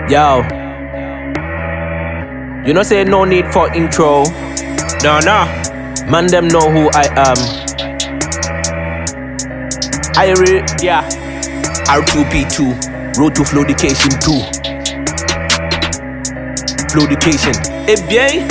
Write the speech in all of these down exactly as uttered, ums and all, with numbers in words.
Yo, you know say no need for intro. No, no. Man them know who I am. I re Yeah. R two P two. road to Flowdication two. Flowdication. Eh bien.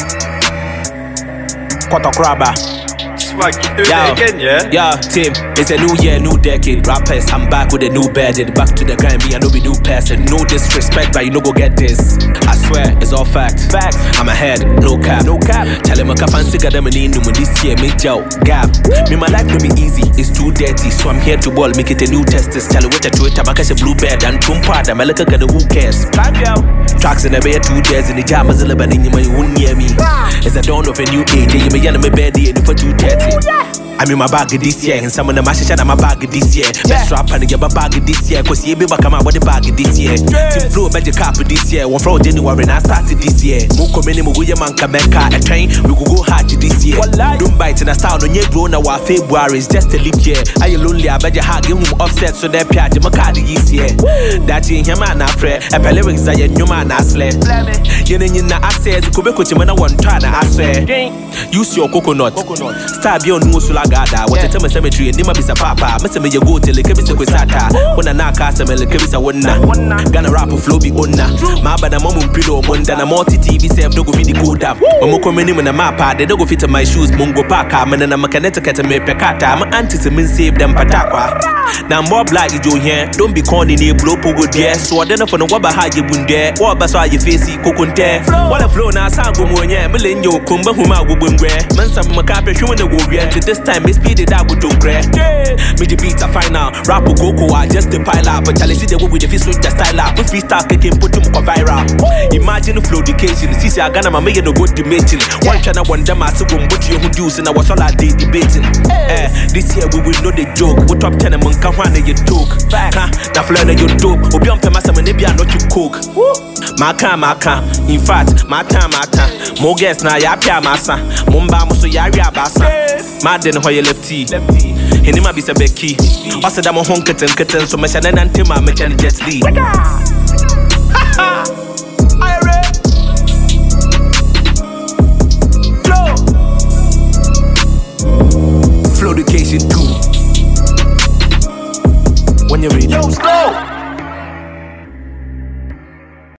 Kotokraba. Swag, you do it again, yeah? Yeah, Tim, it's a new year, new decade. Rappers, I'm back with a new bedded. Back to the grind, me, I know we new person. No disrespect, but you know go get this. I swear, it's all facts. Facts. I'm ahead, no cap. No cap. Tell him I can't fancy got them in the this year, make Joe gap. Me, my life no be easy, it's too dirty. So I'm here to ball, make it a new test. Tell you what I do it, I'm a catch a blue bed and boom part. I'm a look at the who cares. Tracks in the bed, two days in the jam, as a little bit in your money, won't near me. It's a dawn of a new age, you may yell me bed and for two thirty. I'm in my bag this year, and some of the mashes in my bag this year. Best rap and get my bag this year, cause you be back out with the bag this year. Team Flow magic cap this year, one from January and I started this year. Moko many mo we man can make a train, we go go hard this year. Don't bite in a style on your bro now February is just a leap year. Are you lonely? I bet you hard give him offset so that piat my card this year. That in him and I pray, a lyrics are your man I slay. You know, you know, I said, Kubeko Chimana one try I swear. Use your coconut, stab your nose. What a time cemetery and Nima Bisa Papa, Mister May go till the Kebisa Quisata. When I knock cast a Kebisa Wona, Gonna rap of Floby Ona. My bad a mom pillow, one than a multi T V self, don't go feed the code up. Moko minimum in a map, they don't go fit my shoes, Mungo Paka, man, and I'm a Connecticut and me Pecata. I'm anti to save them Pataqua. Now, more black you do here, don't be corny near blow pogo dear. So I don't know for no wabba how you bun there, or basa you face coconte. What a flow now, Sango Monia, Melenio, Kumba Huma Wubungre, Mansa Macape, showing the warrior to this time, Miss P did that with don't crack. Me the beats are final, rap Goku, I just the pile up, but I see the way with the fish with the style up, with freestyle kicking, put him viral. Imagine the Flowdication, see, I got my making a good debating. One channel, one them, I said, what you do, and I was all I did debating. Eh, this year we will know the joke, we top ten among Kawana, you talk. The flow you dope, or beyond the master, maybe I not you cook. My time, my time, in fact, my time, my time. More guests now, ya pia massa, Mumba, so ya bassa. Mad then how you lefty. He never be a Becky. I said I'm a honket and kitten, so my channel and Tim, I'm a jet lead.